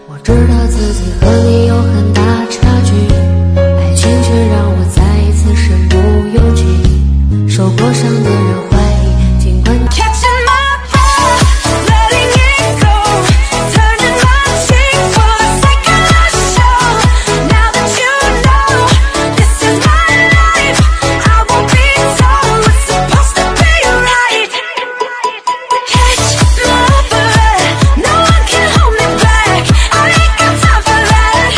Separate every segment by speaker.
Speaker 1: 我知道自己和你有很大差距，爱情却让我再一次身不由己。受过伤的人怀疑，尽管
Speaker 2: Catching my breath, letting it go, turning my cheek for a second show. Now that you know this is my life, I won't be told what's supposed to be right. Catch my breath, no one can hold me back. I ain't got time for that.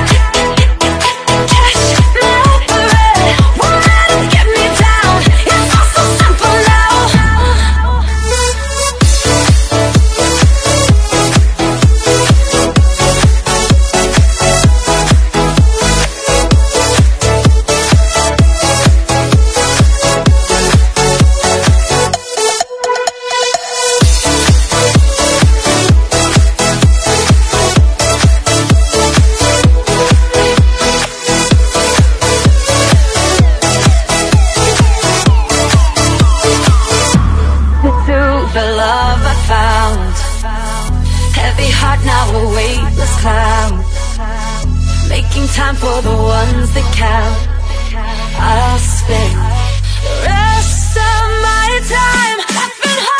Speaker 2: Catch my breath, won't let it get me down. It's all so simple now. To the love I found, heavy heart now a weightless cloud, making time for the ones that count. I'll spend the rest of my time laughing.